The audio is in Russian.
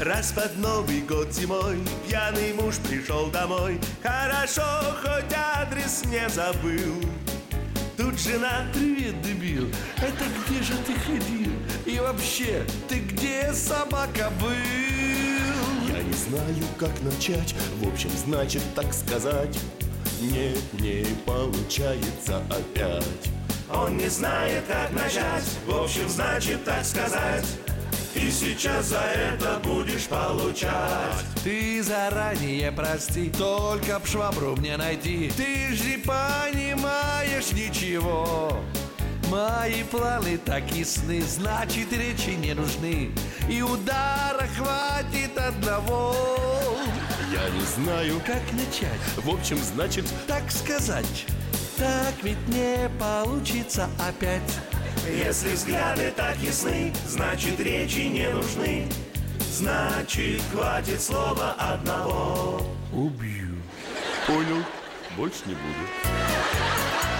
Раз под Новый год зимой пьяный муж пришел домой. Хорошо, хоть адрес не забыл. Тут жена: привет, дебил, это где же ты ходил? И вообще, ты где, собака, был? я не знаю, как начать. В общем, значит, так сказать. Нет, не получается опять. Он не знает, как начать. В общем, значит, так сказать. И сейчас за это будешь получать. Ты заранее прости, только б швабру мне найти. Ты же не понимаешь ничего. Мои планы так ясны, значит, речи не нужны. И удара хватит одного. Я не знаю, Как начать? в общем, значит, Так сказать. Так ведь не получится опять. если взгляды так ясны, значит, речи не нужны. Значит, хватит слова одного. Убью. Понял, больше не буду.